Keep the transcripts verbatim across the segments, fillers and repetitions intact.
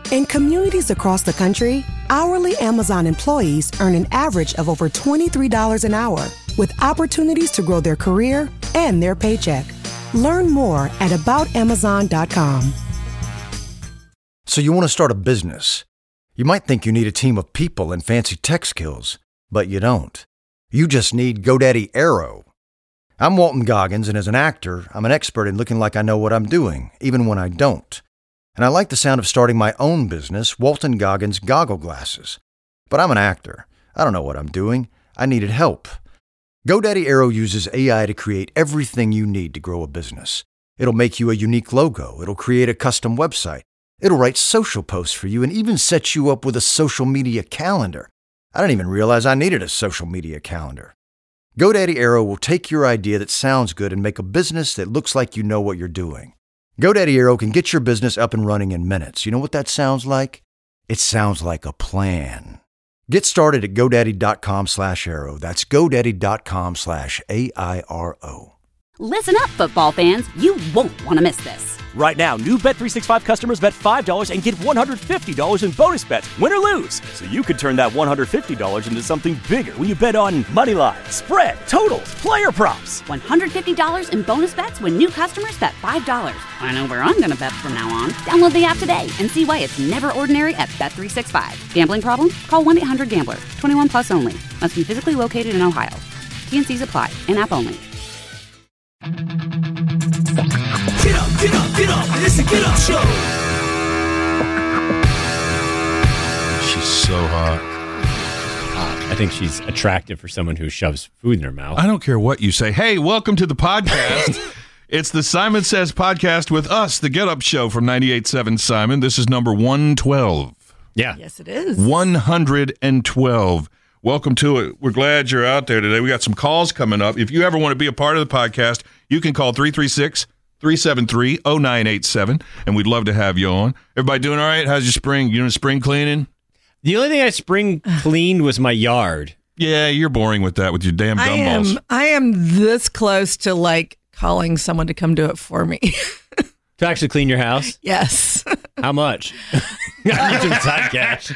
In communities across the country, hourly Amazon employees earn an average of over twenty-three dollars an hour, with opportunities to grow their career and their paycheck. Learn more at about amazon dot com. So you want to start a business. You might think you need a team of people and fancy tech skills, but you don't. You just need GoDaddy Aero. I'm Walton Goggins, and as an actor, I'm an expert in looking like I know what I'm doing, even when I don't. And I like the sound of starting my own business, Walton Goggins Goggle Glasses. But I'm an actor. I don't know what I'm doing. I needed help. GoDaddy Aero uses A I to create everything you need to grow a business. It'll make you a unique logo. It'll create a custom website. It'll write social posts for you and even set you up with a social media calendar. I didn't even realize I needed a social media calendar. GoDaddy Aero will take your idea that sounds good and make a business that looks like you know what you're doing. GoDaddy Aero can get your business up and running in minutes. You know what that sounds like? It sounds like a plan. Get started at GoDaddy.com slash Aero. That's GoDaddy.com slash A I R O. Listen up, football fans. You won't want to miss this. Right now, new Bet three sixty-five customers bet five dollars and get one hundred fifty dollars in bonus bets, win or lose. So you could turn that one hundred fifty dollars into something bigger when you bet on money line, spread, totals, player props. one hundred fifty dollars in bonus bets when new customers bet five dollars. I know where I'm going to bet from now on. Download the app today and see why it's never ordinary at Bet three sixty-five. Gambling problem? Call one eight hundred gambler. twenty-one plus only. Must be physically located in Ohio. T N Cs apply. In-app only. Get up, get up, get up. It's the Get Up Show. She's so hot. I think she's attractive for someone who shoves food in her mouth. I don't care what you say. Hey, welcome to the podcast. It's the Simon Says podcast with us, the Get Up Show from ninety-eight point seven Simon. This is number one twelve. Yeah. Yes, it is. one hundred twelve. Welcome to it. We're glad you're out there today. We got some calls coming up. If you ever want to be a part of the podcast, you can call three three six, three seven three, zero nine eight seven, and we'd love to have you on. Everybody doing all right? How's your spring? You doing spring cleaning? The only thing I spring cleaned was my yard. Yeah, you're boring with that with your damn I gumballs. am, I am this close to like calling someone to come do it for me. To actually clean your house? Yes. How much? I need some side cash.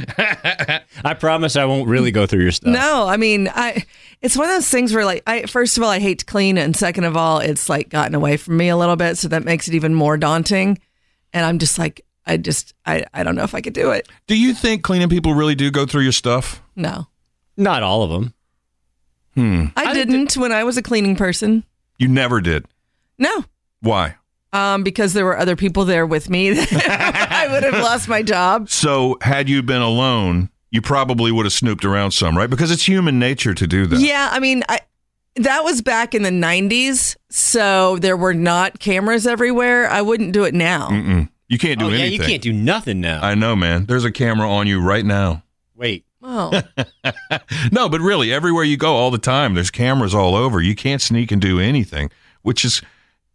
I promise I won't really go through your stuff. No, I mean, I. It's one of those things where, like, I first of all, I hate to clean, and second of all, it's like gotten away from me a little bit, so that makes it even more daunting. And I'm just like, I just, I, I don't know if I could do it. Do you think cleaning people really do go through your stuff? No, not all of them. Hmm. I, I didn't th- when I was a cleaning person. You never did. No. Why? Um, because there were other people there with me. I would have lost my job. So had you been alone, you probably would have snooped around some, right? Because it's human nature to do that. Yeah, I mean, I, that was back in the nineties, so there were not cameras everywhere. I wouldn't do it now. Mm-mm. You can't do oh, anything. Yeah, you can't do nothing now. I know, man. There's a camera on you right now. Wait. Oh. No, but really, everywhere you go all the time, there's cameras all over. You can't sneak and do anything, which is,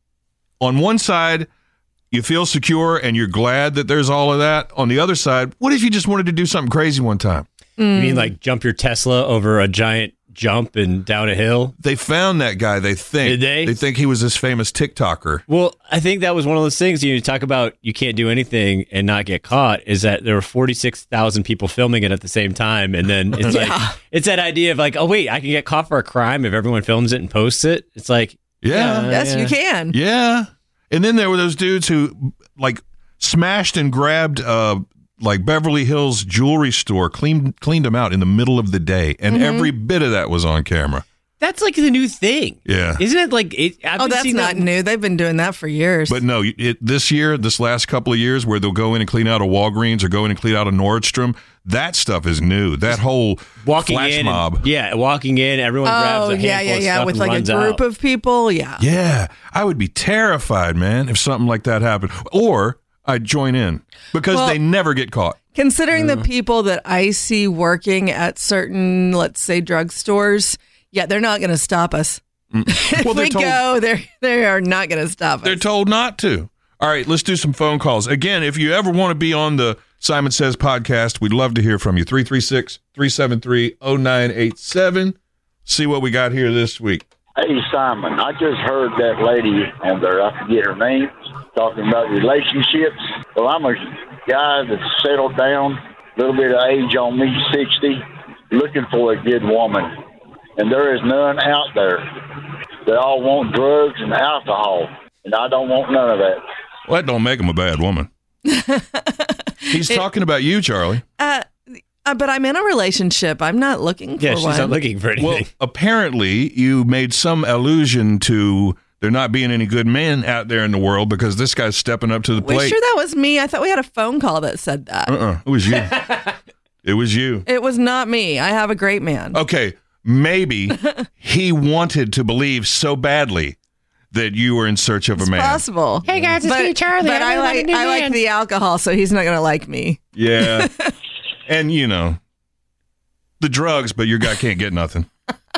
on one side, you feel secure and you're glad that there's all of that. On the other side, what if you just wanted to do something crazy one time? Mm. You mean like jump your Tesla over a giant jump and down a hill? They found that guy, they think. Did they? They think he was this famous TikToker. Well, I think that was one of those things you talk about you can't do anything and not get caught, is that there were forty-six thousand people filming it at the same time. And then it's Yeah. like, it's that idea of like, oh, wait, I can get caught for a crime if everyone films it and posts it. It's like, Yeah. yeah, Yes, yeah. you can. Yeah. And then there were those dudes who like smashed and grabbed uh like Beverly Hills jewelry store, cleaned cleaned them out in the middle of the day, and Mm-hmm. every bit of that was on camera. That's like the new thing. Yeah. Isn't it like, it, I've Oh, been that's seeing not that- new. They've been doing that for years. But no, it, this year, this last couple of years, where they'll go in and clean out a Walgreens or go in and clean out a Nordstrom, that stuff is new. That whole walking flash in, mob. and, yeah, walking in, everyone grabs oh, a handful yeah, yeah, of yeah. stuff With and like a runs group out. of people. Yeah. Yeah, I would be terrified, man, if something like that happened. Or I'd join in because Well, they never get caught. Considering the people that I see working at certain, let's say, drugstores, yeah, they're not going to stop us. If Well, they're we told- go, they're, they are not going to stop They're us. told not to. All right, let's do some phone calls. Again, if you ever want to be on the Simon Says podcast, we'd love to hear from you. three three six, three seven three, zero nine eight seven. See what we got here this week. Hey, Simon, I just heard that lady on there, I forget her name, talking about relationships. Well, I'm a guy that's settled down, a little bit of age on me, sixty, looking for a good woman. And there is none out there. They all want drugs and alcohol, and I don't want none of that. Well, that don't make him a bad woman. He's It- talking about you, Charlie. Uh, uh, but I'm in a relationship. I'm not looking for Yeah, she's one. not looking for anything. Well, apparently you made some allusion to there not being any good men out there in the world because this guy's stepping up to the We plate. sure that was me? I thought we had a phone call that said that. Uh-uh. It was you. It was you. It was not me. I have a great man. Okay, maybe he wanted to believe so badly that you were in search of a It's man. possible. Hey guys, it's But, me, Charlie. but I I'm like a new I like man. the alcohol, so he's not gonna like me. Yeah. And, you know, the drugs, but your guy can't get nothing.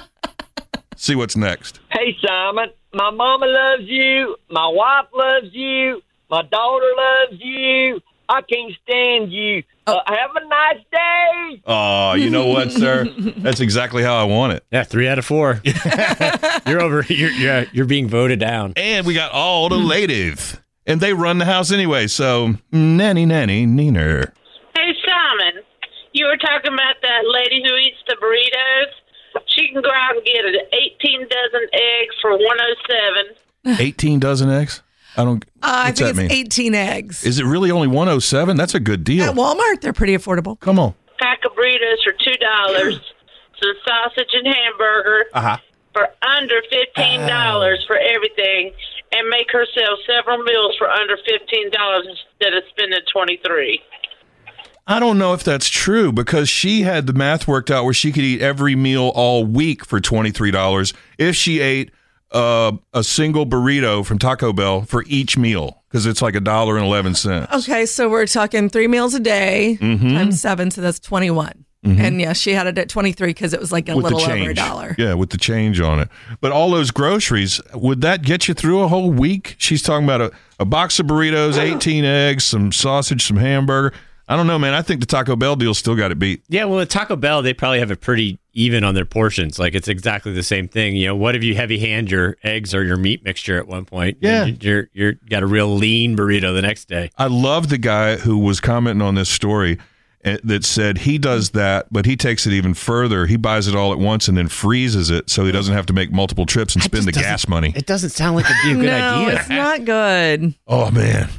See what's next. Hey, Simon, my mama loves you. My wife loves you. My daughter loves you. I can't stand you. Uh, have a nice day. Oh, you know what, sir? That's exactly how I want it. Yeah, three out of four. You're over. You're, you're you're being voted down. And we got all the ladies. And they run the house anyway, so nanny, nanny, neener. Hey, Simon, you were talking about that lady who eats the burritos. She can go out and get an eighteen dozen eggs for one oh seven. eighteen dozen eggs? I don't. Uh, I what's think that it's mean? eighteen eggs. Is it really only one oh seven? That's a good deal. At Walmart, they're pretty affordable. Come on. Pack of burritos for two dollars. Some sausage and hamburger Uh-huh. for under fifteen dollars for everything, and make herself several meals for under fifteen dollars instead of spending twenty-three dollars. I don't know if that's true because she had the math worked out where she could eat every meal all week for twenty-three dollars if she ate uh, a single burrito from Taco Bell for each meal because it's like a dollar and eleven cents. Okay, so we're talking three meals a day Mhm. times seven, so that's twenty-one. Mhm. And yeah, she had it at twenty-three because it was like a With the little over a change. dollar. Yeah, with the change on it. But all those groceries, would that get you through a whole week? She's talking about a, a box of burritos, eighteen eggs, some sausage, some hamburger. I don't know, man. I think the Taco Bell deal still got it beat. Yeah, well, at Taco Bell, they probably have it pretty even on their portions. Like, it's exactly the same thing. You know, what if you heavy hand your eggs or your meat mixture at one point? Yeah. And you're you're got a real lean burrito the next day. I love the guy who was commenting on this story eh, that said he does that, but he takes it even further. He buys it all at once and then freezes it so he doesn't have to make multiple trips and spend the gas money. It doesn't sound like it'd be a good no, idea. it's not good. Oh, man.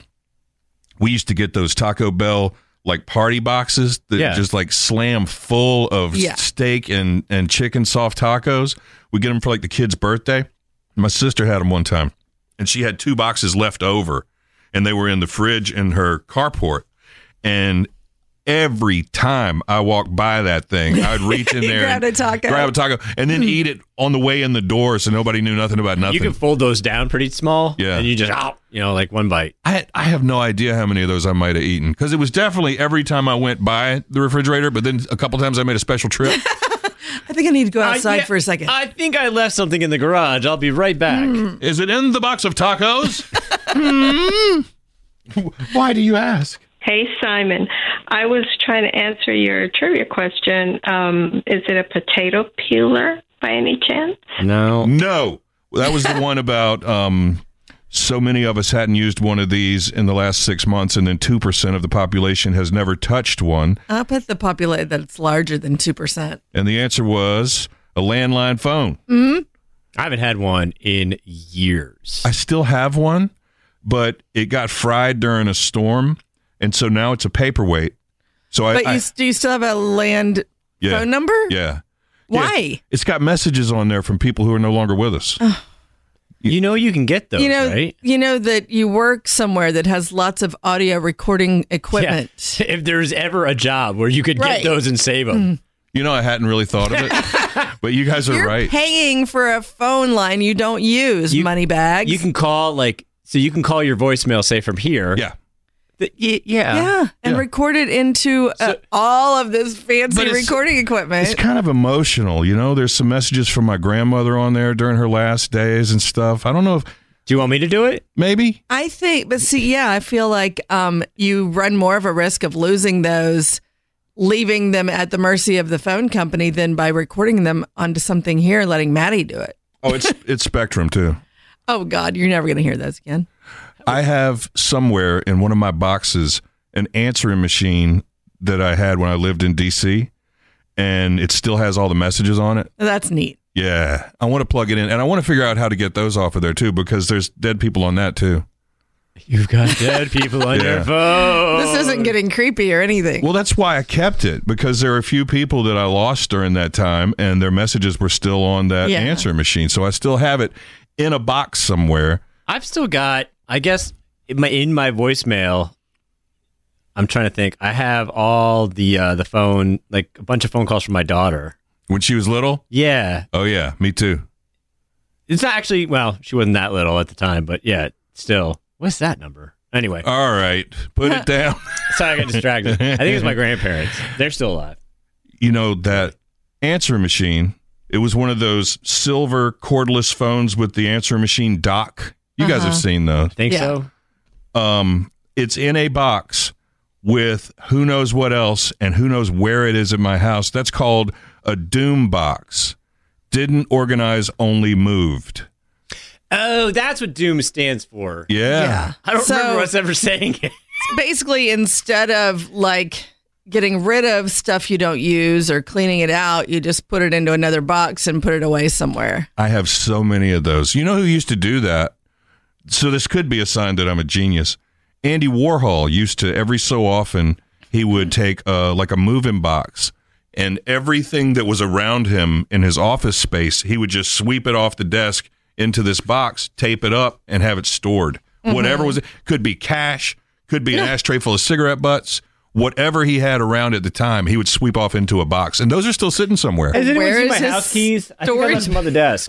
We used to get those Taco Bell like party boxes that Yeah. just like slam full of Yeah. steak and, and chicken soft tacos. We get them for like the kid's birthday. My sister had them one time and she had two boxes left over and they were in the fridge in her carport. And every time I walked by that thing, I'd reach in there Grab and a taco. grab a taco and then eat it on the way in the door so nobody knew nothing about nothing. You can fold those down pretty small. Yeah. And you just, oh, you know, like one bite. I had, I have no idea how many of those I might have eaten because it was definitely every time I went by the refrigerator, but then a couple times I made a special trip. I think I need to go outside I- yeah, for a second. I think I left something in the garage. I'll be right back. Is it in the box of tacos? Hmm. Why do you ask? Hey, Simon. I was trying to answer your trivia question. Um, is it a potato peeler by any chance? No. No. That was the one about um, so many of us hadn't used one of these in the last six months, and then two percent of the population has never touched one. I bet the population that it's larger than two percent. And the answer was a landline phone. Mm-hmm. I haven't had one in years. I still have one, but it got fried during a storm, and so now it's a paperweight. So I, But I you, do you still have a land yeah, phone number? Yeah. Why? Yeah, it's got messages on there from people who are no longer with us. You know you can get those, you know, right? you know that you work somewhere that has lots of audio recording equipment. Yeah. If there's ever a job where you could Right. get those and save them. You know, I hadn't really thought of it, but you guys are You're right. paying for a phone line you don't use, You- money bags. You can call, like, so you can call your voicemail, say, from here. Yeah. The- y- yeah. yeah, and Yeah. record it into uh, all of this fancy But it's- recording equipment. It's kind of emotional, you know? There's some messages from my grandmother on there during her last days and stuff. I don't know if. Do you want me to do it? Maybe. I think, but see, yeah, I feel like um, you run more of a risk of losing those, leaving them at the mercy of the phone company than by recording them onto something here, letting Maddie do it. Oh, it's it's Spectrum, too. Oh, God, you're never going to hear those again. I have somewhere in one of my boxes an answering machine that I had when I lived in D C, and it still has all the messages on it. That's neat. Yeah. I want to plug it in, and I want to figure out how to get those off of there, too, because there's dead people on that, too. You've got dead people on Yeah. your phone. This isn't getting creepy or anything. Well, that's why I kept it, because there are a few people that I lost during that time, and their messages were still on that Yeah. answer machine. So I still have it in a box somewhere. I've still got, I guess, in my, in my voicemail, I'm trying to think. I have all the uh, the phone, like a bunch of phone calls from my daughter. When she was little? Yeah. Oh, yeah. Me too. It's not actually, well, she wasn't that little at the time, but yeah, still. What's that number? Anyway. All right. Put it down. Sorry, I got distracted. I think it was my grandparents. They're still alive. You know, that answer machine, it was one of those silver cordless phones with the answer machine dock. You guys Uh-huh. have seen those. Think Yeah. so? Um, it's in a box with who knows what else and who knows where it is in my house. That's called a Doom box. Didn't organize, only moved. Oh, that's what Doom stands for. Yeah. Yeah. I don't So- remember us ever saying it. Basically, instead of like getting rid of stuff you don't use or cleaning it out, you just put it into another box and put it away somewhere. I have so many of those. You know who used to do that? So this could be a sign that I'm a genius. Andy Warhol used to, every so often, he would take uh, like a moving box, and everything that was around him in his office space, he would just sweep it off the desk into this box, tape it up, and have it stored. Mm-hmm. Whatever was it, could be cash, could be an ashtray full of cigarette butts. Whatever he had around at the time, he would sweep off into a box. And those are still sitting somewhere. Has anyone Where seen is my his house keys? I think I storage? left them on the desk.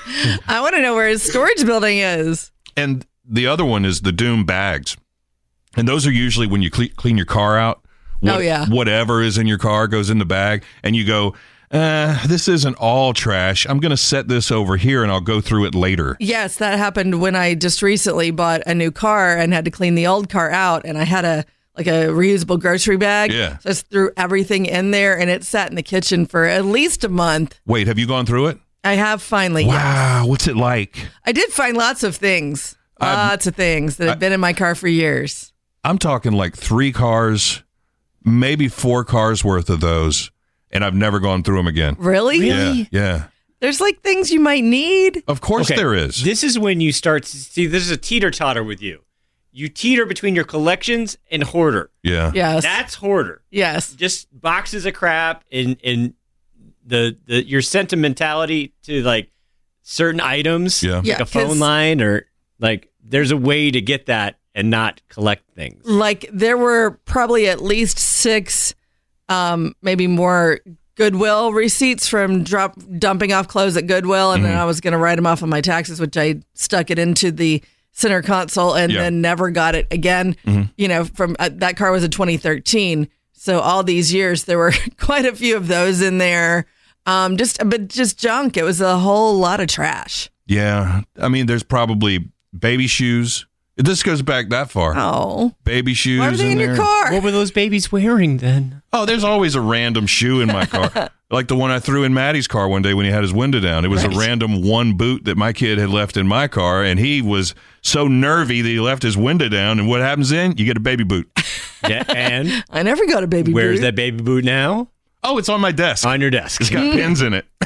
I want to know where his storage building is. And the other one is the Doom bags. And those are usually when you cle- clean your car out. Oh, yeah. Whatever is in your car goes in the bag. And you go, uh, this isn't all trash. I'm going to set this over here and I'll go through it later. Yes, that happened when I just recently bought a new car and had to clean the old car out, and I had a like a reusable grocery bag. Yeah. So I just threw everything in there, and it sat in the kitchen for at least a month. Wait, have you gone through it? I have finally. Yes. Wow. What's it like? I did find lots of things, lots of things that have been in my car for years. I'm talking like three cars, maybe four cars worth of those. And I've never gone through them again. Really? Yeah. Yeah. There's like things you might need. Of course Okay, there is. This is when you start to see, this is a teeter-totter with you. You teeter between your collections and hoarder. Yeah. Yes. That's hoarder. Yes. Just boxes of crap and and the, the your sentimentality to like certain items, Yeah. like Yeah, a phone 'cause- line, or like there's a way to get that and not collect things. Like there were probably at least six, um, maybe more Goodwill receipts from drop dumping off clothes at Goodwill, and Mm-hmm. then I was going to write them off on my taxes, which I stuck it into the center console and Yeah. then never got it again. You know, from uh, that car was a twenty thirteen, so all these years there were quite a few of those in there. Um, just but just junk. It was a whole lot of trash. Yeah. I mean, there's probably baby shoes. This goes back that far. Oh, Baby shoes why are they in there. your car? What were those babies wearing then? Oh, there's always a random shoe in my car. Like the one I threw in Maddie's car one day when he had his window down. It was Right. a random one boot that my kid had left in my car, and he was so nervy that he left his window down. And what happens then? You get a baby boot. Yeah, and I never got a baby where's boot. that baby boot now? Oh, it's on my desk. On your desk. It's got pins in it.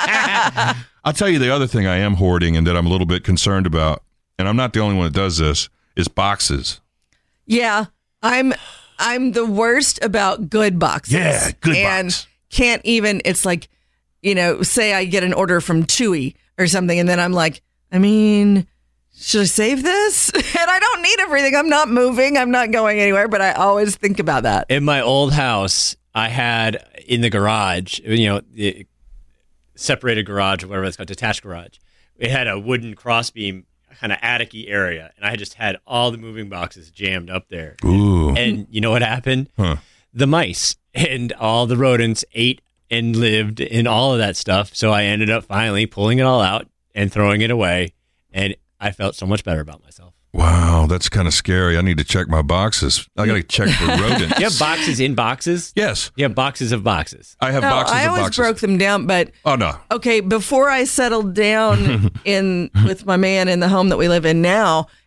I'll tell you the other thing I am hoarding and that I'm a little bit concerned about, and I'm not the only one that does this, is boxes. Yeah, I'm I'm the worst about good boxes. Yeah, good and box. can't even. It's like, you know, say I get an order from Chewy or something, and then I'm like, I mean, should I save this? And I don't need everything. I'm not moving. I'm not going anywhere. But I always think about that. In my old house, I had in the garage, you know, the separated garage or whatever it's called, detached garage. It had a wooden crossbeam kind of attic-y area, and I just had all the moving boxes jammed up there. Ooh. And you know what happened? Huh. The mice and all the rodents ate and lived in all of that stuff. So I ended up finally pulling it all out and throwing it away, and I felt so much better about myself. Wow, that's kind of scary. I need to check my boxes. I got to check for rodents. You have boxes in boxes? Yes. You have boxes of boxes. I have No, boxes I of always boxes. broke them down. But Oh, no. okay, before I settled down in with my man in the home that we live in now,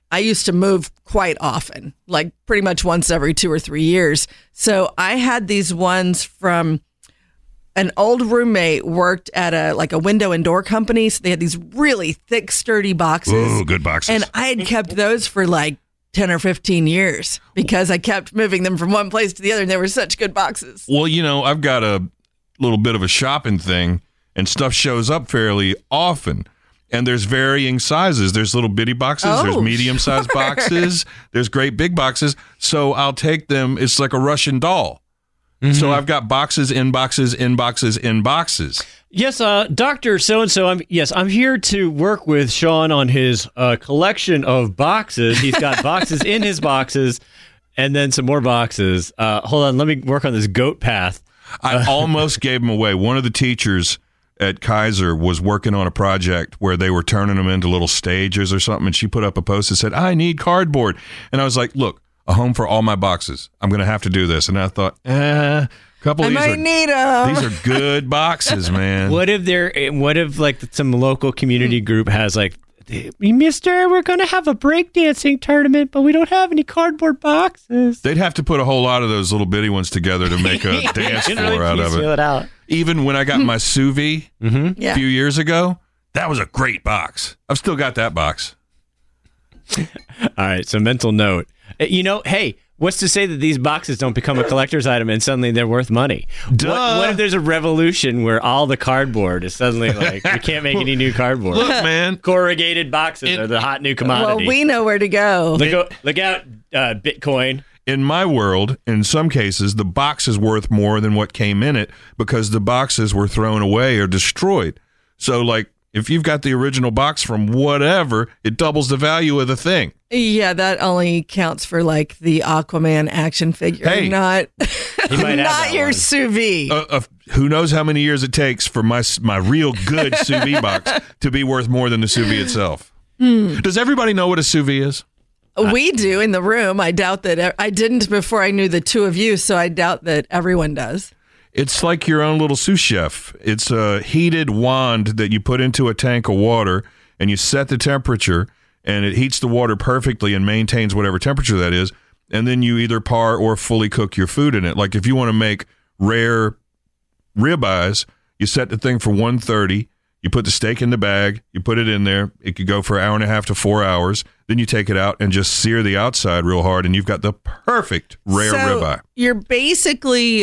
I used to move quite often, like pretty much once every two or three years. So I had these ones from an old roommate worked at a like a window and door company. So they had these really thick, sturdy boxes. Ooh, good boxes. And I had kept those for like ten or fifteen years because I kept moving them from one place to the other, and they were such good boxes. Well, you know, I've got a little bit of a shopping thing, and stuff shows up fairly often. And there's varying sizes. There's little bitty boxes. Oh, there's medium-sized sure. boxes. There's great big boxes. So I'll take them. It's like a Russian doll. Mm-hmm. So I've got boxes in boxes in boxes in boxes. Yes, uh, Doctor So-and-so, I'm, yes, I'm here to work with Sean on his uh, collection of boxes. He's got boxes in his boxes and then some more boxes. Uh, hold on, let me work on this goat path. I almost gave them away. One of the teachers at Kaiser was working on a project where they were turning them into little stages or something, and she put up a post that said, I need cardboard. And I was like, look, a home for all my boxes. I'm going to have to do this. And I thought, eh, a couple I of these might are, need them. these are good boxes, man. What if there? What if like some local community group has like, Mister, we're going to have a breakdancing tournament, but we don't have any cardboard boxes. They'd have to put a whole lot of those little bitty ones together to make a dance You floor really out of it. feel it out. Even when I got my sous vide Mm-hmm. Yeah. a few years ago, that was a great box. I've still got that box. All right, so mental note. Uh, You know, hey, what's to say that these boxes don't become a collector's item and suddenly they're worth money? Duh. What, what if there's a revolution where all the cardboard is suddenly like, we can't make any new cardboard? Look, man. Corrugated boxes are the hot new commodity. Well, we know where to go. Look, out, look out, uh, Bitcoin. In my world, in some cases, the box is worth more than what came in it because the boxes were thrown away or destroyed. So, like, if you've got the original box from whatever, it doubles the value of the thing. Yeah, that only counts for like the Aquaman action figure, Hey. not He might have not that your one. sous vide. Uh, uh, who knows how many years it takes for my my real good sous vide box to be worth more than the sous vide itself? Hmm. Does everybody know what a sous vide is? We do in the room. I doubt that I didn't before I knew the two of you, so I doubt that everyone does. It's like your own little sous chef. It's a heated wand that you put into a tank of water, and you set the temperature, and it heats the water perfectly and maintains whatever temperature that is. And then you either par or fully cook your food in it. Like if you want to make rare ribeyes, you set the thing for one thirty. You put the steak in the bag. You put it in there. It could go for an hour and a half to four hours. Then you take it out and just sear the outside real hard, and you've got the perfect rare so ribeye. You're basically,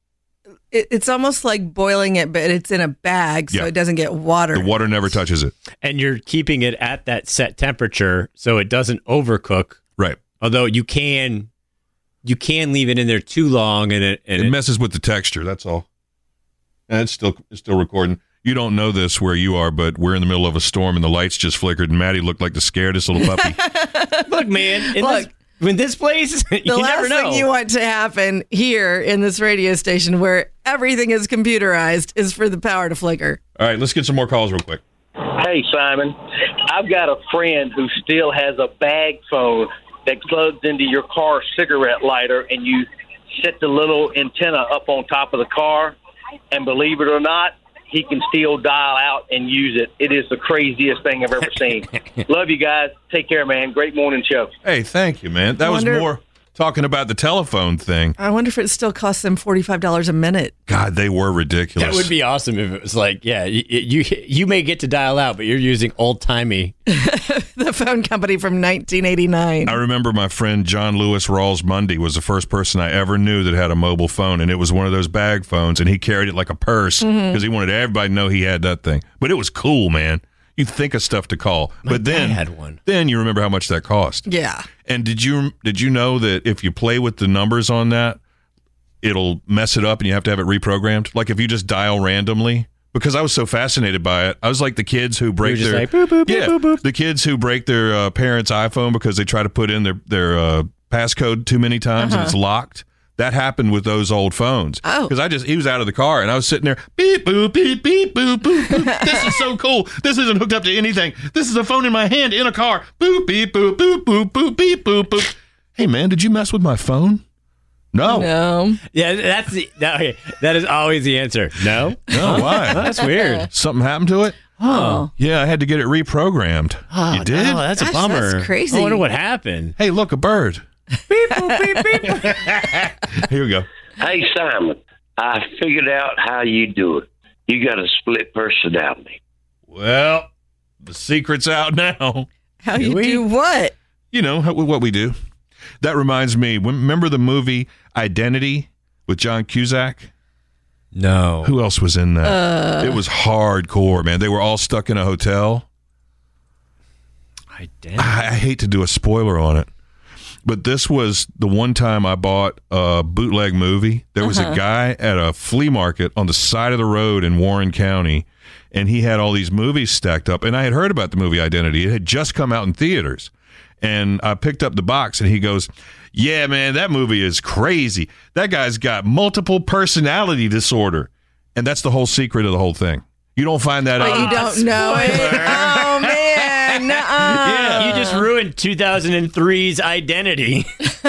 it, it's almost like boiling it, but it's in a bag, so Yeah. it doesn't get water. The water never touches it. And you're keeping it at that set temperature so it doesn't overcook. Right. Although you can you can leave it in there too long and it and It it, messes with the texture. That's all. And it's still it's still recording. You don't know this where you are, but we're in the middle of a storm and the lights just flickered, and Maddie looked like the scaredest little puppy. Look, man, in Look, this, in this place, you the last never know. thing you want to happen here in this radio station where everything is computerized is for the power to flicker. All right, let's get some more calls real quick. Hey, Simon, I've got a friend who still has a bag phone that plugs into your car cigarette lighter, and you set the little antenna up on top of the car, and believe it or not, he can still dial out and use it. It is the craziest thing I've ever seen. Love you guys. Take care, man. Great morning show. Hey, thank you, man. That I was wonder- more talking about the telephone thing. I wonder if it still costs them forty-five dollars a minute. God, they were ridiculous. That would be awesome if it was like, yeah, you you, you may get to dial out, but you're using old timey. The phone company from nineteen eighty-nine. I remember my friend John Lewis Rawls Mundy was the first person I ever knew that had a mobile phone, and it was one of those bag phones, and he carried it like a purse because Mm-hmm. he wanted everybody to know he had that thing. But it was cool, man. You think of stuff to call, My but then dad had one. then you remember how much that cost. Yeah. And did you did you know that if you play with the numbers on that, it'll mess it up and you have to have it reprogrammed? Like if you just dial randomly. Because I was so fascinated by it. I was like the kids who break just their like, boop, boop, boop, yeah, boop, boop. the kids who break their uh, parents' iPhone because they try to put in their their uh, passcode too many times and it's locked. That happened with those old phones. Oh. Because I just he was out of the car and I was sitting there beep boop beep beep boop boop. boop. This is so cool. This isn't hooked up to anything. This is a phone in my hand in a car. Boop beep boop boop boop boop beep boop boop. Hey man, did you mess with my phone? No. No. Yeah, that's the that, okay, that is always the answer. No, No, why? that's weird. Something happened to it? Oh. Yeah, I had to get it reprogrammed. Oh, you did? No, that's Gosh, a bummer. that's crazy. I wonder what happened. Hey, look, a bird. Beep, boop, beep, beep. Here we go. Hey, Simon, I figured out how you do it. You got a split personality. Well, the secret's out now. How you do what? You know, how, what we do. That reminds me, remember the movie Identity with John Cusack? No. Who else was in that? Uh, it was hardcore, man. They were all stuck in a hotel. Identity. I, I hate to do a spoiler on it, but this was the one time I bought a bootleg movie. There was Uh-huh. a guy at a flea market on the side of the road in Warren County, and he had all these movies stacked up. And I had heard about the movie Identity. It had just come out in theaters. And I picked up the box, and he goes, yeah, man, that movie is crazy. That guy's got multiple personality disorder. And that's the whole secret of the whole thing. You don't find that but out. you don't know it. Oh, man. Nuh-uh. Yeah, you just ruined two thousand three's Identity.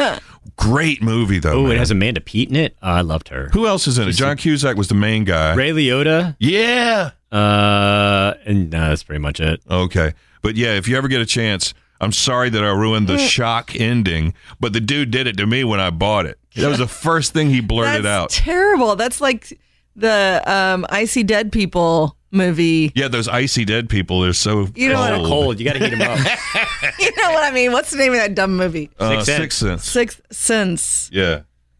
Great movie, though. Oh, man. it has Amanda Peet in it. Oh, I loved her. Who else is in it? John Cusack was the main guy. Ray Liotta. Yeah. Uh, and no, that's pretty much it. Okay. But yeah, if you ever get a chance, I'm sorry that I ruined the shock ending, but the dude did it to me when I bought it. That was the first thing he blurted That's out. terrible. That's like the um, Icy Dead People movie. Yeah, those icy dead people, they're so You know what- cold. Cold. You got to heat them up. You know what I mean? What's the name of that dumb movie? Uh, Sixth Sense. Sixth Sense. Sixth Sense. Yeah.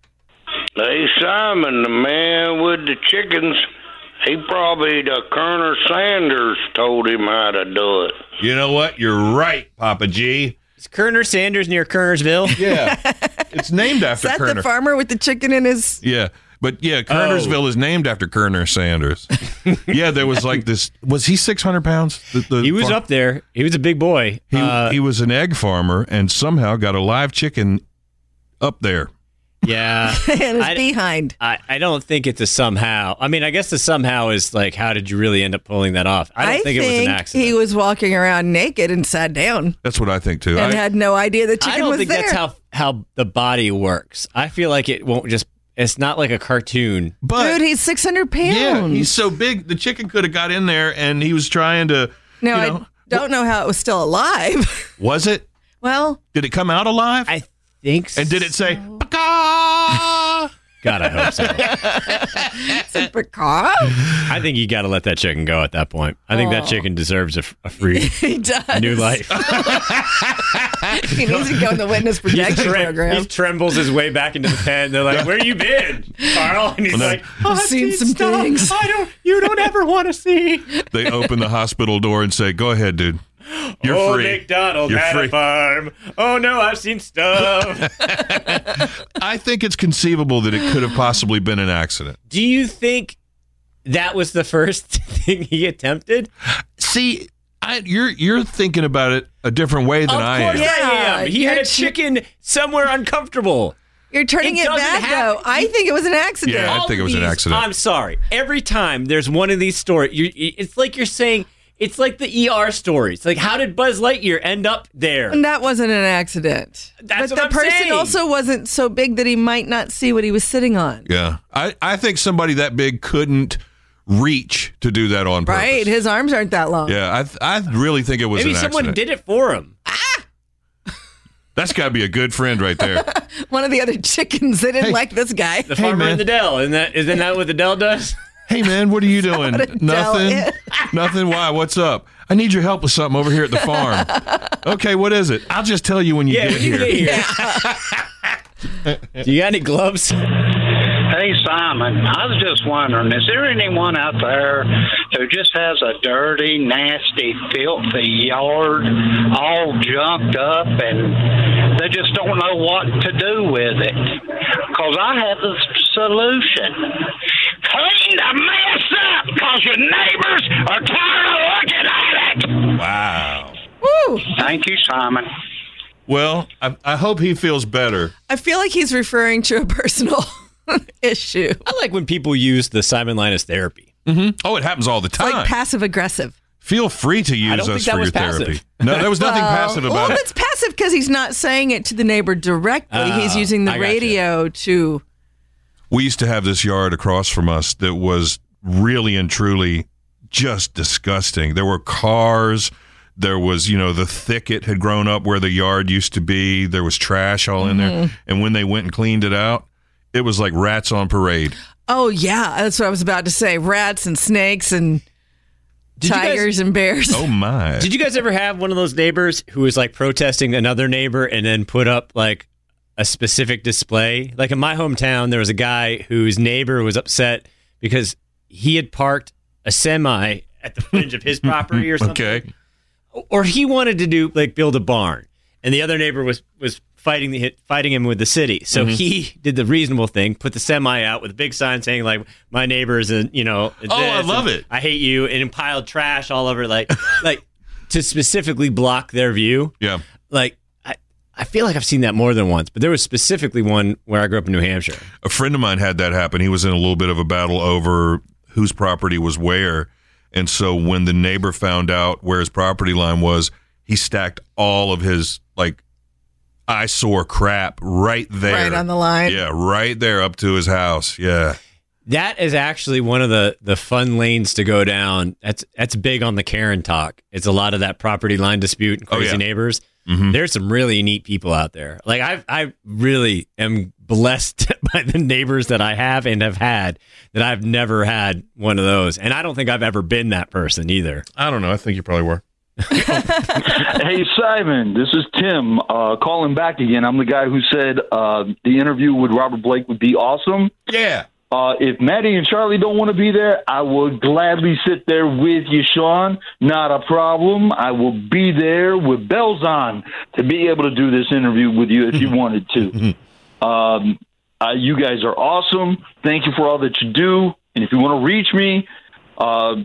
Hey, Simon, the man with the chickens, he probably, the Colonel Sanders told him how to do it. You know what? You're right, Papa G. Is Kerner Sanders near Kernersville? Yeah. It's named Is after that Kerner. the farmer with the chicken in his... Yeah. But yeah, Kernersville is named after Kerner Sanders. Yeah, there was like this. Was he six hundred pounds? The, the He was farm- up there. He was a big boy. He, Uh, he was an egg farmer and somehow got a live chicken up there. yeah. and his I- behind. I, I don't think it's a somehow. I mean, I guess the somehow is like, how did you really end up pulling that off? I don't think, it was an accident. he was walking around naked and sat down That's what I think too. and I, had no idea the chicken I don't was think there. that's how how the body works. I feel like it won't just. It's not like a cartoon. but Dude, he's six hundred pounds. yeah, he's so big. The chicken could have got in there, and he was trying to. Now, you know, I don't know how it was still alive. was it? Well, Did it come out alive? I think. and did it say? so. "Paka"? God, I hope so. it's a pecan. I think you got to let that chicken go at that point. I think that chicken deserves a, f- a free He does. new life. He needs to go in the witness protection Tre- program. He trembles his way back into the pen. They're like, "Where you been, Carl?" And he's Well, no. like, I've seen some things. I don't. You don't ever want to see. They open the hospital door and say, "Go ahead, dude. You're oh, free." McDonald You're had free. a farm. Oh no, I've seen stuff. I think it's conceivable that it could have possibly been an accident. Do you think that was the first thing he attempted? See, I, you're you're thinking about it a different way than Of I course am. Yeah, I am. He had you're a ch- chicken somewhere uncomfortable. You're turning It it, doesn't back, happen. though. I think it was an accident. Yeah, I All think it of was an these- accident. I'm sorry. Every time there's one of these stories, you, it's like you're saying, it's like the E R stories. Like, how did Buzz Lightyear end up there? And that wasn't an accident. That's but what the I'm person saying. also wasn't so big that he might not see what he was sitting on. Yeah, I, I think somebody that big couldn't reach to do that on purpose. Right? His arms aren't that long. Yeah, I th- I really think it was Maybe an someone accident. did it for him. That's got to be a good friend right there. One of the other chickens, they didn't Hey. like this guy. The farmer man. in the Dell. Isn't that, isn't that what the Dell does? Hey man, what are you doing? what a Dell Nothing. is. Nothing. Why? What's up? I need your help with something over here at the farm. Okay, what is it? I'll just tell you when you Yeah, get when you here. get here. Do you got any gloves? Hey, Simon, I was just wondering, is there anyone out there who just has a dirty, nasty, filthy yard all junked up and they just don't know what to do with it? Because I have the solution. Clean the mess up because your neighbors are tired of looking at it. Wow. Woo! Thank you, Simon. Well, I, I hope he feels better. I feel like he's referring to a personal issue. I like when people use the Simon Linus therapy. Mm-hmm. Oh, it happens all the It's time. like passive aggressive. Feel free to I use don't us think that for was your passive. therapy. No, there was nothing Well, passive about well, it. it's passive because he's not saying it to the neighbor directly. Oh, he's using the I gotcha. radio to. We used to have this yard across from us that was really and truly just disgusting. There were cars. There was, you know, the thicket had grown up where the yard used to be. There was trash all in Mm-hmm. there. And when they went and cleaned it out, it was like rats on parade. Oh, yeah. That's what I was about to say. Rats and snakes and Did you tigers guys- and bears. Oh, my. Did you guys ever have one of those neighbors who was like protesting another neighbor and then put up like a specific display? Like in my hometown, there was a guy whose neighbor was upset because he had parked a semi at the fringe of his property or something. Okay. Or he wanted to do like build a barn, and the other neighbor was was fighting the fighting him with the city. So Mhm. he did the reasonable thing, put the semi out with a big sign saying like, "My neighbor's a you know." Oh, I this, love and it. I hate you, and piled trash all over, like like to specifically block their view. Yeah. Like I I feel like I've seen that more than once, but there was specifically one where I grew up in New Hampshire. A friend of mine had that happen. He was in a little bit of a battle over whose property was where. And so when the neighbor found out where his property line was, he stacked all of his like eyesore crap right there. Right on the line. Yeah, right there up to his house. Yeah. That is actually one of the, the fun lanes to go down. That's that's big on the Karen talk. It's a lot of that property line dispute and crazy Oh, yeah. neighbors. Mhm. There's some really neat people out there. Like I I really am blessed by the neighbors that I have and have had that I've never had one of those. And I don't think I've ever been that person either. I don't know. I think you probably were. Hey, Simon, this is Tim uh, calling back again. I'm the guy who said uh, the interview with Robert Blake would be awesome. Yeah. Uh, if Maddie and Charlie don't want to be there, I will gladly sit there with you, Sean. Not a problem. I will be there with bells on to be able to do this interview with you if you wanted to. Um, uh, you guys are awesome. Thank you for all that you do. And if you want to reach me, uh,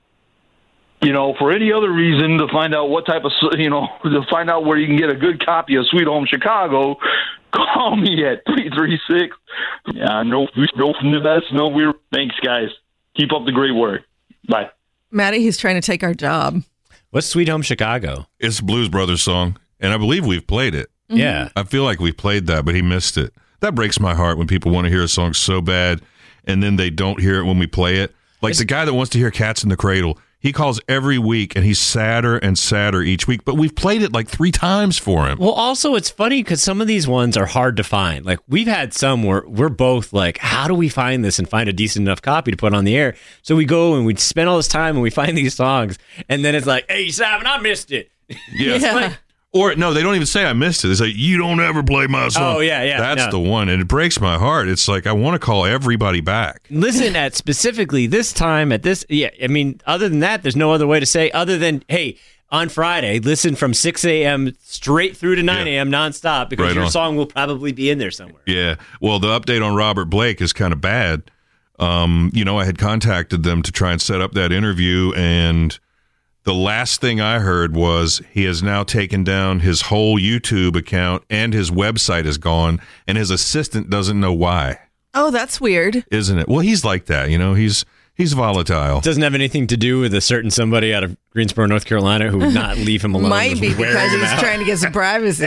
you know, for any other reason to find out what type of, you know, to find out where you can get a good copy of Sweet Home Chicago, call me at three three six. Yeah, I know we go from the best. No, we're thanks, guys. Keep up the great work. Bye. Maddie, he's trying to take our job. What's Sweet Home Chicago? It's a Blues Brothers song, and I believe we've played it. Mm-hmm. Yeah. I feel like we played that, but he missed it. That breaks my heart when people want to hear a song so bad, and then they don't hear it when we play it. Like the guy that wants to hear Cats in the Cradle, he calls every week, and he's sadder and sadder each week, but we've played it like three times for him. Well, also, it's funny because some of these ones are hard to find. Like, we've had some where we're both like, how do we find this and find a decent enough copy to put on the air? So we go and we spend all this time and we find these songs, and then it's like, hey, Simon, I missed it. Yeah. Yeah. Like, Or, no, they don't even say I missed it. They say, you don't ever play my song. Oh, yeah, yeah, That's no. the one, and it breaks my heart. It's like, I want to call everybody back. listen at specifically this time at this. Yeah, I mean, other than that, there's no other way to say other than, hey, on Friday, listen from six a.m. straight through to nine a.m. nonstop because Right your on. song will probably be in there somewhere. Yeah. Well, the update on Robert Blake is kind of bad. Um, you know, I had contacted them to try and set up that interview, and the last thing I heard was he has now taken down his whole YouTube account and his website is gone, and his assistant doesn't know why, Oh, that's weird. isn't it? Well, he's like that, you know, he's he's volatile. It doesn't have anything to do with a certain somebody out of Greensboro, North Carolina, who would not leave him alone. Might was be wearing because him he's out. trying to get some privacy.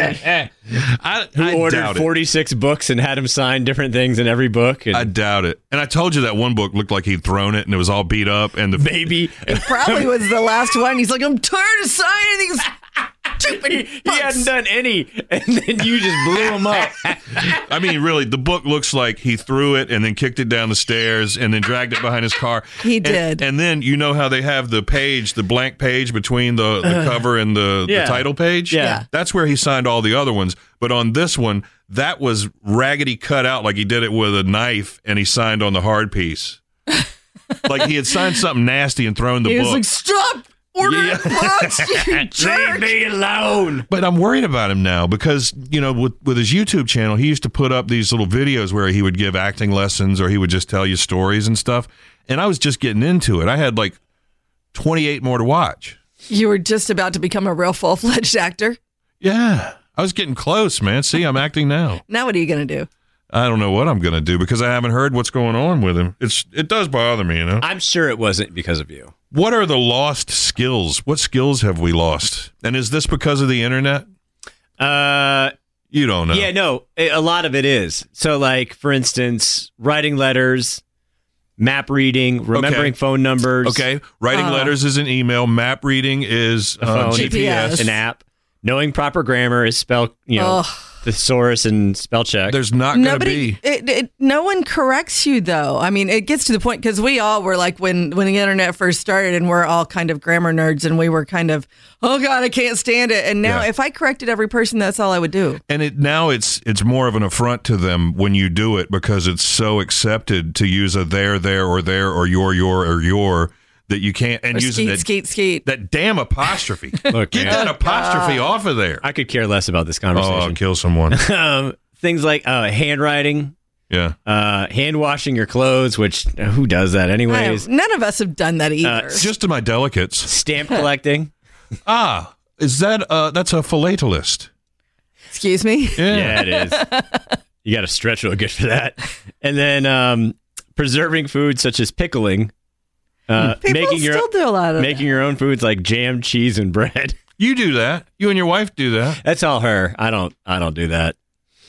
I, Who I ordered doubt it. forty-six books and had him sign different things in every book. And I doubt it. And I told you that one book looked like he'd thrown it and it was all beat up and the baby. Probably was the last one. He's like, I'm tired of signing these stupid he, he hadn't done any, and then you just blew him up. I mean, really, the book looks like he threw it and then kicked it down the stairs and then dragged it behind his car. He And- did. And, then you know how they have the page, the blank page between the, the cover and the, Yeah. the title page? Yeah. That's where he signed all the other ones. But on this one, that was raggedy cut out like he did it with a knife and he signed on the hard piece. Like he had signed something nasty and thrown the He was book. like, stop ordering books, you jerk. Leave me alone. But I'm worried about him now because, you know, with, with his YouTube channel, he used to put up these little videos where he would give acting lessons or he would just tell you stories and stuff. And I was just getting into it. I had like twenty-eight more to watch. You were just about to become a real full-fledged actor. Yeah. I was getting close, man. See, I'm acting now. Now what are you going to do? I don't know what I'm going to do because I haven't heard what's going on with him. It's It does bother me, you know? I'm sure it wasn't because of you. What are the lost skills? What skills have we lost? And is this because of the internet? Uh, You don't know. Yeah, no, a a lot of it is. So, like, for instance, writing letters, map reading, remembering Okay. phone numbers. Okay, writing Uh, letters is an email. Map reading is a uh, phone, G P S. an app. Knowing proper grammar is spell, you know, Ugh. thesaurus and spell check. There's not Nobody, it, it, no one corrects you though. I mean, it gets to the point because we all were like when when the internet first started, and we're all kind of grammar nerds, and we were kind of, oh god, I can't stand it. And now, Yeah. if I corrected every person, that's all I would do. And it now it's it's more of an affront to them when you do it because it's so accepted to use a there, there, or there, or your, your, or your that you can't and Or using skeet, that skeet, skeet. that damn apostrophe. Look, Get man. that apostrophe off of there. I could care less about this Oh, conversation. I'll kill someone. um, things like uh, handwriting, Yeah. uh, hand washing your clothes, which uh, who does that anyways? I- none of us have done that either. Uh, Just to my delicates. Stamp collecting. Ah, is that uh that's a philatelist? Excuse me. Yeah. Yeah, it is. You got to stretch real good for that. And then um, preserving foods such as pickling. Uh, People making your still do a lot of making your own foods like jam, cheese, and bread. You do that. You and your wife do that. That's all her. I don't. I don't do that.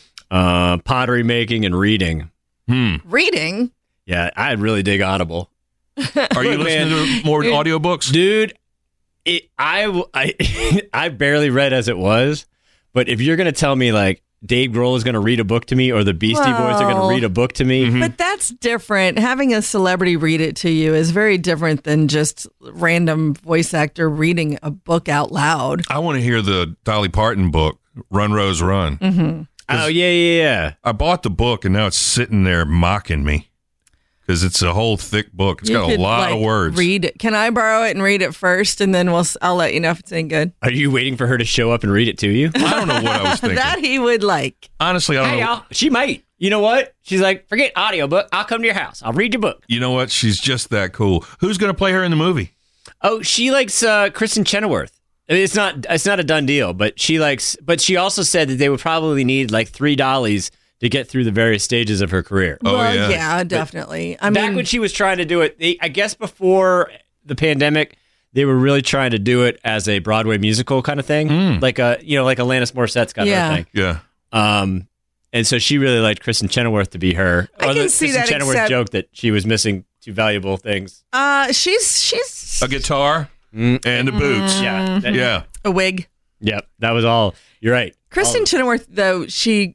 Uh, pottery making and reading. Hmm. Reading. Yeah, I really dig Audible. Are you Look, listening man, to more dude, audiobooks? dude? It, I w- I I barely read as it was, but if you're gonna tell me like Dave Grohl is gonna read a book to me, or the Beastie Boys are gonna Well, read a book to me, Mm-hmm. But that's different. Having a celebrity read it to you is very different than just random voice actor reading a book out loud. I want to hear the Dolly Parton book, Run Rose Run. Mm-hmm. oh yeah, yeah, yeah. I bought the book and now it's sitting there mocking me because it's a whole thick book. It's You got a could, lot of like, words. Read it. Can I borrow it and read it first, and then we'll s- I'll let you know if it's any good. Are you waiting for her to show up and read it to you? I don't know what I was thinking. That he would like. Honestly, I don't Hey, know. y'all. She might. You know what? She's like, forget audiobook. I'll come to your house. I'll read your book. You know what? She's just that cool. Who's going to play her in the movie? Oh, she likes uh, Kristen Chenoweth. I mean, It's not. It's not a done deal, but she likes. But she also said that they would probably need like three dollies to get through the various stages of her career. Oh, well, yeah. yeah, definitely. I Back mean, when she was trying to do it, they, I guess before the pandemic, they were really trying to do it as a Broadway musical kind of thing, Mm. like a you know like Alanis Morissette's got Yeah. her thing. Yeah. Um, and so she really liked Kristen Chenoweth to be her. I Or can the see Kristen that, Chenoweth except- joke that she was missing two valuable things. uh, she's she's A guitar and the boots. Yeah, that- Yeah. a wig. Yep, that was all. You're right. Kristen All- Chenoweth, though, she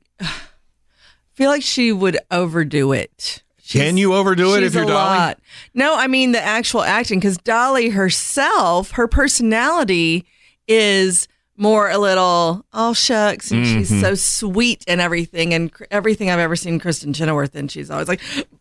I feel like she would overdo it. Can you overdo it if She's you're a Dolly? lot. No, I mean the actual acting, because Dolly herself, her personality is more a little, oh shucks, and she's Mhm. so sweet and everything, and cr- everything I've ever seen Kristen Chenoweth in, she's always like,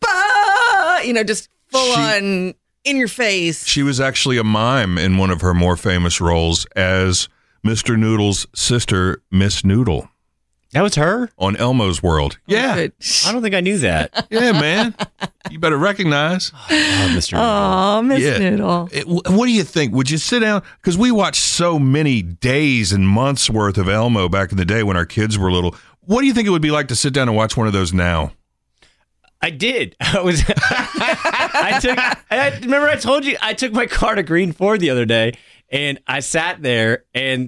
bah! You know, just full She- on in your face. She was actually a mime in one of her more famous roles as Mister Noodle's sister, Miss Noodle, That was her? on Elmo's World. Yeah. Good. I don't think I knew that. Yeah, man. You better recognize. Oh, Mister Oh, Miss Yeah. Noodle. It- wh- what do you think? Would you sit down? Because we watched so many days and months worth of Elmo back in the day when our kids were little. What do you think it would be like to sit down and watch one of those now? I did. I was. I took. I, remember, I told you I took my car to Green Ford the other day, and I sat there, and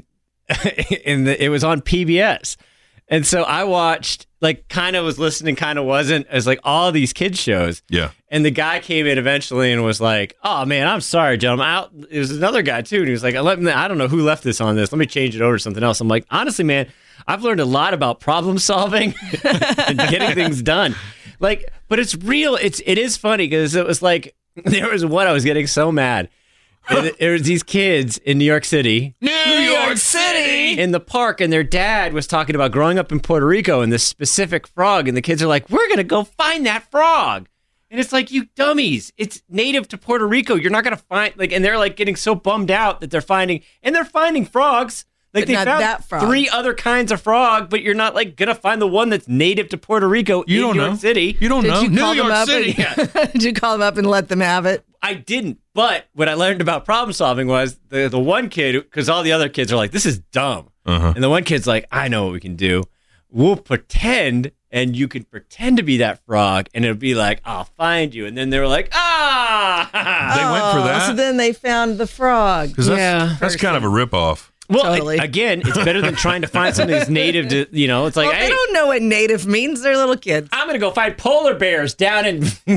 and the, it was on P B S, and so I watched. Like, kind of was listening, kind of wasn't. As like all these kids shows. Yeah. And the guy came in eventually and was like, "Oh man, I'm sorry, Joe. I'm out." It was another guy too, and he was like, "I let me, I don't know who left this on this. Let me change it over to something else." I'm like, honestly, man, I've learned a lot about problem solving and getting things done. Like, but it's real. It's it is funny because it was like there was one I was getting so mad. And there was these kids in New York City. New York City! In the park, and their dad was talking about growing up in Puerto Rico and this specific frog, and the kids are like, "We're gonna go find that frog," and it's like, you dummies! It's native to Puerto Rico. You're not gonna find like, and they're like getting so bummed out that they're finding, and they're finding frogs. Like But they not found that frog. three other kinds of frog, but you're not like gonna find the one that's native to Puerto Rico You in don't New know. York City. You don't Did know. you New call them York up City. and, did you call them up and let them have it? I didn't, but what I learned about problem solving was the the one kid, because all the other kids are like, "This is dumb," Uh-huh. and the one kid's like, "I know what we can do. We'll pretend, and you can pretend to be that frog, and it'll be like, I'll find you." And then they were like, "Ah!" They went for Oh, that? So then they found the frog. Because that's, Yeah. that's kind of a ripoff. Well, Totally. it- again, it's better than trying to find something that's native to, you know, it's like, Well, hey, they don't know what native means. They're little kids. I'm going to go find polar bears down in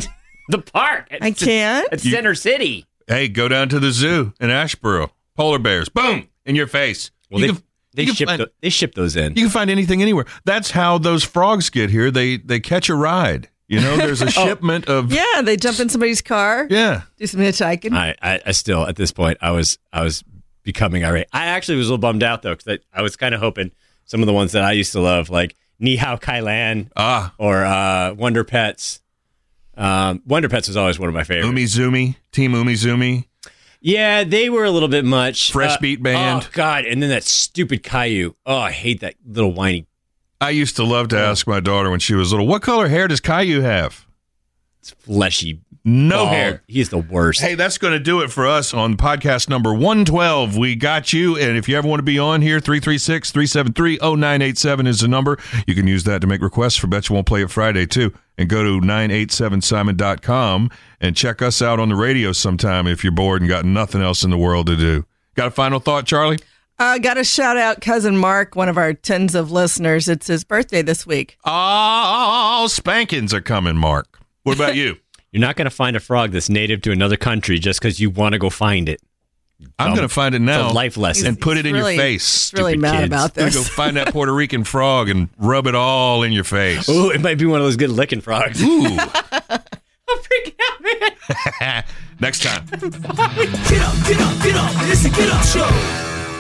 The park. I can't. It's Center City. Hey, go down to the zoo in Asheboro. Polar bears. Boom. In your face. Well, you they, can, they, you can ship find, the, they ship those in. You can find anything anywhere. That's how those frogs get here. They they catch a ride. You know, there's a shipment of... Yeah, they jump in somebody's car. Yeah. Do some hitchhiking. I, I, I still, at this point, I was I was becoming irate. I actually was a little bummed out, though, because I, I was kind of hoping some of the ones that I used to love, like Ni Hao Kai Lan ah. or uh, Wonder Pets. Um, Wonder Pets was always one of my favorites. Umizoomi, Team Umizoomi. Yeah, they were a little bit much. Fresh uh, Beat Band. Oh, God. And then that stupid Caillou. Oh, I hate that little whiny. I used to love to ask my daughter when she was little, what color hair does Caillou have? It's fleshy. No bald. hair. He's the worst. Hey, that's going to do it for us on podcast number one twelve. We got you. And if you ever want to be on here, three three six, three seven three, oh nine eight seven is the number. You can use that to make requests for Bet You Won't Play It Friday, too. And go to nine eight seven simon dot com and check us out on the radio sometime if you're bored and got nothing else in the world to do. Got a final thought, Charlie? I uh, got to shout out Cousin Mark, one of our tens of listeners. It's his birthday this week. Oh, spankings are coming, Mark. What about you? You're not going to find a frog that's native to another country just because you want to go find it. I'm Um, going to find it now. it's a life lesson. And put it in really- your face. he's really stupid mad kids. about I'm this. going to go find that Puerto Rican frog and rub it all in your face. Ooh, it might be one of those good licking frogs. Ooh. I'm freaking out, man. Next time. Get up, get up, get up. It's a Get Up Show.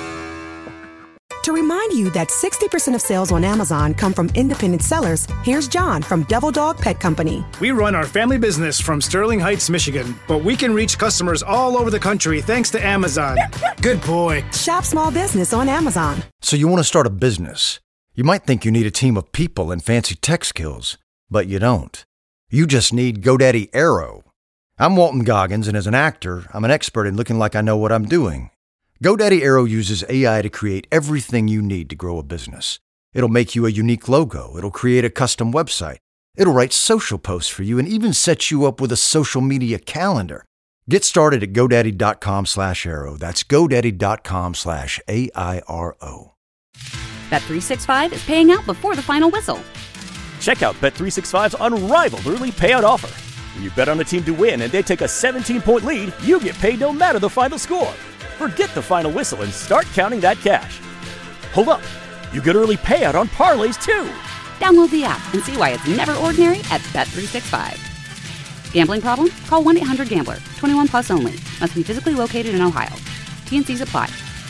To remind you that sixty percent of sales on Amazon come from independent sellers, here's John from Devil Dog Pet Company. We run our family business from Sterling Heights, Michigan, but we can reach customers all over the country thanks to Amazon. Good boy. Shop small business on Amazon. So you want to start a business. You might think you need a team of people and fancy tech skills, but you don't. You just need GoDaddy Aero. I'm Walton Goggins, and as an actor, I'm an expert in looking like I know what I'm doing. GoDaddy Aero uses A I to create everything you need to grow a business. It'll make you a unique logo. It'll create a custom website. It'll write social posts for you and even set you up with a social media calendar. Get started at GoDaddy.com slash Aero. That's GoDaddy.com slash A I R O. Bet three sixty-five is paying out before the final whistle. Check out Bet three sixty-five's unrivaled early payout offer. When you bet on a team to win and they take a seventeen-point lead, you get paid no matter the final score. Forget the final whistle and start counting that cash. Hold up. You get early payout on parlays, too. Download the app and see why it's never ordinary at Bet three sixty-five. Gambling problem? Call one eight hundred gambler. twenty-one plus only. Must be physically located in Ohio. T and C's apply.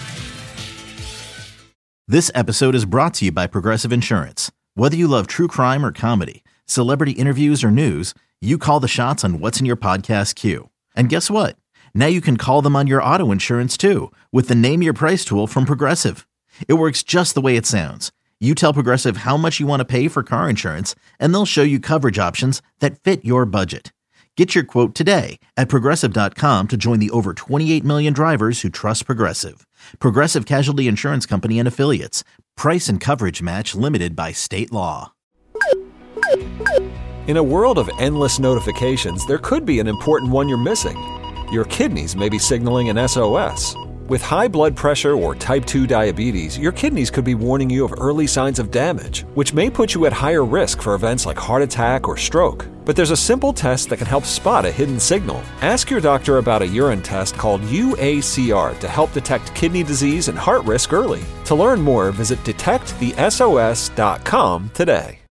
This episode is brought to you by Progressive Insurance. Whether you love true crime or comedy, celebrity interviews or news, you call the shots on what's in your podcast queue. And guess what? Now you can call them on your auto insurance too with the Name Your Price tool from Progressive. It works just the way it sounds. You tell Progressive how much you want to pay for car insurance, and they'll show you coverage options that fit your budget. Get your quote today at Progressive dot com to join the over twenty-eight million drivers who trust Progressive. Progressive Casualty Insurance Company and Affiliates. Price and coverage match limited by state law. In a world of endless notifications, there could be an important one you're missing. Your kidneys may be signaling an S O S. With high blood pressure or type two diabetes, your kidneys could be warning you of early signs of damage, which may put you at higher risk for events like heart attack or stroke. But there's a simple test that can help spot a hidden signal. Ask your doctor about a urine test called U A C R to help detect kidney disease and heart risk early. To learn more, visit detect the S O S dot com today.